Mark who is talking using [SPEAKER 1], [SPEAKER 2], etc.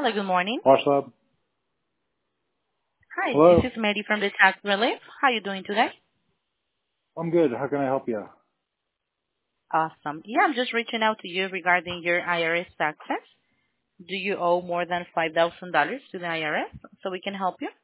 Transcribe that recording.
[SPEAKER 1] Hello, good morning.
[SPEAKER 2] Wash Lab.
[SPEAKER 1] Hi,
[SPEAKER 2] Hello.
[SPEAKER 1] this is Mary from the Tax Relief. How are you doing today?
[SPEAKER 2] I'm good. How can I help you?
[SPEAKER 1] Awesome. Yeah, I'm just reaching out to you regarding your IRS taxes. Do you owe more than $5,000 to the IRS so we can help you?